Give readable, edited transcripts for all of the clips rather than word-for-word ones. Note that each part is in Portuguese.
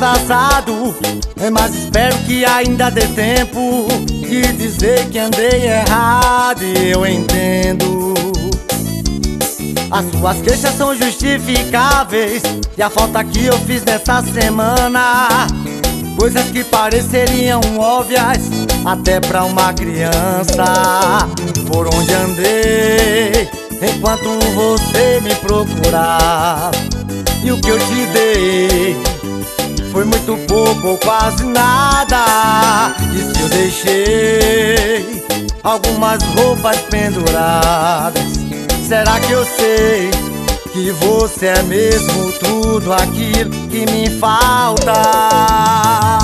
atrasado, mas espero que ainda dê tempo de dizer que andei errado e eu entendo. As suas queixas são justificáveis e a falta que eu fiz nessa semana, coisas que pareceriam óbvias até pra uma criança. Por onde andei enquanto você me procurava, e o que eu te dei foi muito pouco ou quase nada. E se eu deixei algumas roupas penduradas, será que eu sei que você é mesmo tudo aquilo que me falta?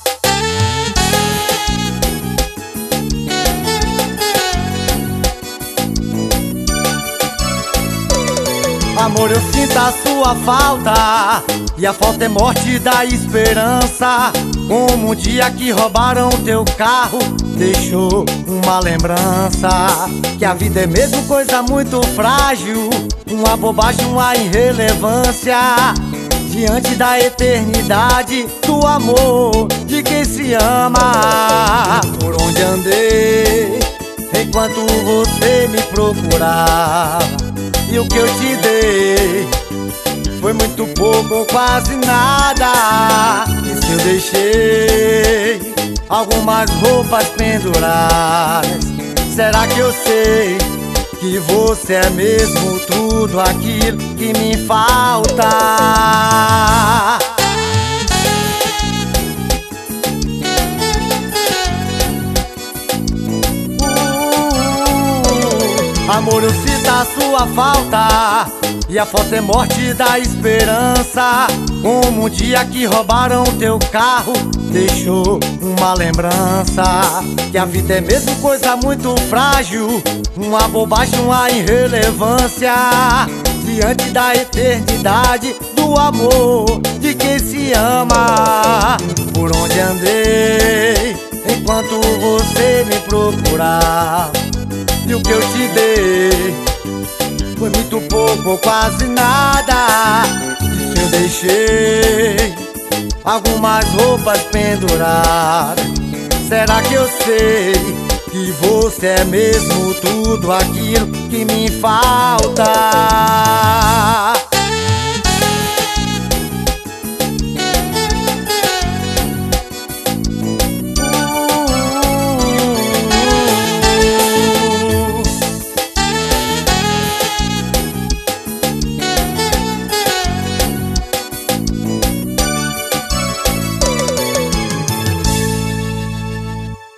Amor, eu sinto a sua falta, e a falta é morte da esperança. Como um dia que roubaram teu carro, deixou uma lembrança. Que a vida é mesmo coisa muito frágil, uma bobagem, uma irrelevância diante da eternidade do amor de quem se ama. Por onde andei enquanto você me procurava, e o que eu te dei foi muito pouco ou quase nada. E se eu deixei algumas roupas penduradas, será que eu sei que você é mesmo tudo aquilo que me falta? Amor, eu sinto a sua falta, e a falta é morte da esperança. Como um dia que roubaram teu carro, deixou uma lembrança. Que a vida é mesmo coisa muito frágil, uma bobagem, uma irrelevância diante da eternidade do amor de quem se ama. Por onde andei enquanto você me procurava, e o que eu te dei foi muito pouco ou quase nada. E se eu deixei algumas roupas penduradas, será que eu sei que você é mesmo tudo aquilo que me falta?